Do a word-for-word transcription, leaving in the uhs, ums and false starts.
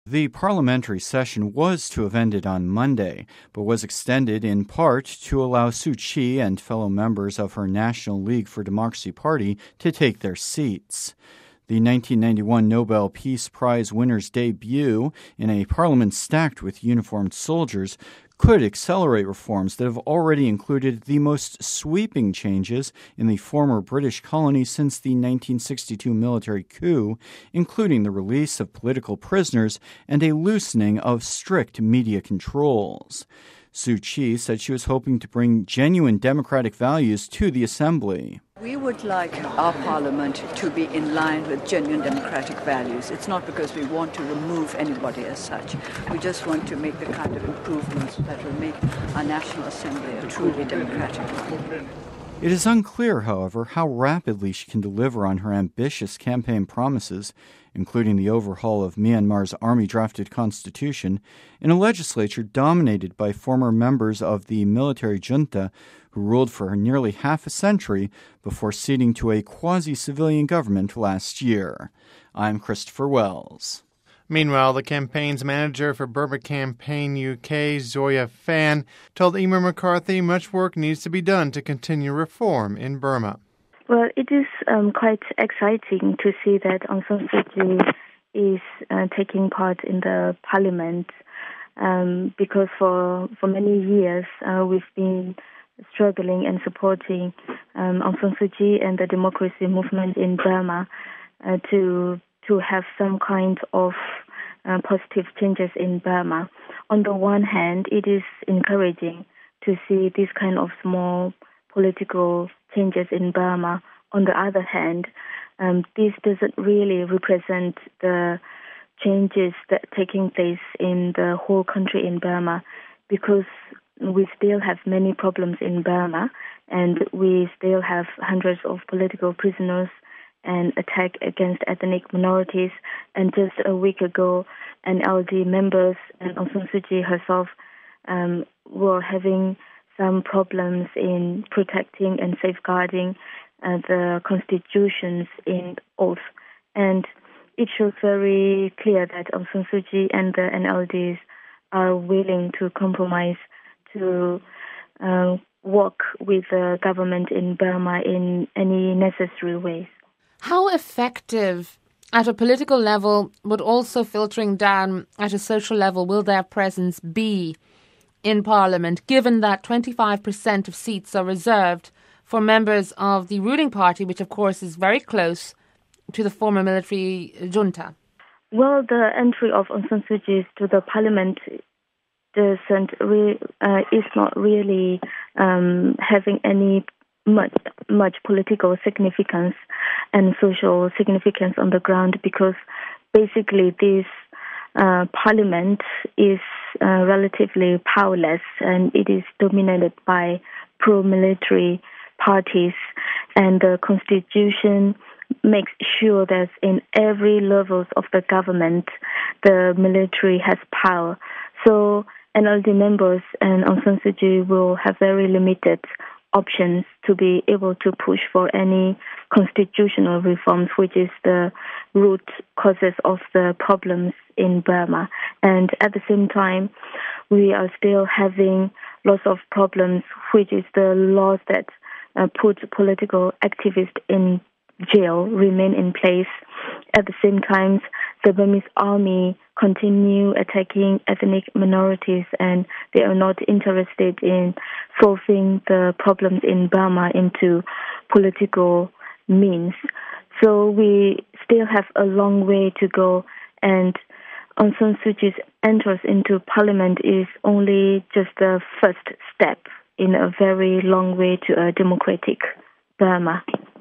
The parliamentary session was to have ended on Monday, but was extended in part to allow Suu Kyi and fellow members of her National League for Democracy party to take their seats. The nineteen ninety-one Nobel Peace Prize winner's debut in a parliament stacked with uniformed soldiers could accelerate reforms that have already included the most sweeping changes in the former British colony since the nineteen sixty-two military coup, including the release of political prisoners and a loosening of strict media controls. Suu Kyi said she was hoping to bring genuine democratic values to the assembly. We would like our parliament to be in line with genuine democratic values. It's not because we want to remove anybody as such. We just want to make the kind of improvements that will make our National Assembly a truly democratic one. It is unclear, however, how rapidly she can deliver on her ambitious campaign promises, including the overhaul of Myanmar's army-drafted constitution, in a legislature dominated by former members of the military junta who ruled for nearly half a century before ceding to a quasi-civilian government last year. I'm Christopher Wells. Meanwhile, the campaign's manager for Burma Campaign U K, Zoya Fan, told Emer McCarthy much work needs to be done to continue reform in Burma. Well, it is um, quite exciting to see that Aung San Suu Kyi is uh, taking part in the parliament um, because for, for many years uh, we've been struggling and supporting um, Aung San Suu Kyi and the democracy movement in Burma uh, to to have some kind of uh, positive changes in Burma. On the one hand, it is encouraging to see this kind of small political changes in Burma. On the other hand, um, this doesn't really represent the changes that are taking place in the whole country in Burma, because we still have many problems in Burma, and we still have hundreds of political prisoners and attack against ethnic minorities. And just a week ago, N L D members and Aung San Suu Kyi herself um, were having some problems in protecting and safeguarding uh, the constitutions in oath. And it shows very clear that Aung San Suu Kyi and the N L Ds are willing to compromise to uh, work with the government in Burma in any necessary ways. How effective at a political level, but also filtering down at a social level, will their presence be in Parliament, given that twenty-five percent of seats are reserved for members of the ruling party, which of course is very close to the former military junta? Well, the entry of Aung San Suu Kyi to the Parliament doesn't re- uh, is not really um, having any much much political significance and social significance on the ground, because basically this uh, parliament is uh, relatively powerless, and it is dominated by pro-military parties, and the constitution makes sure that in every levels of the government the military has power. So N L D members and Aung San Suu Kyi will have very limited options to be able to push for any constitutional reforms, which is the root causes of the problems in Burma. And at the same time, we are still having lots of problems, which is the laws that uh, put political activists in jail remain in place. At the same time, the Burmese army continue attacking ethnic minorities, and they are not interested in solving the problems in Burma into political means. So we still have a long way to go, and Aung San Suu Kyi's entrance into parliament is only just the first step in a very long way to a democratic Burma.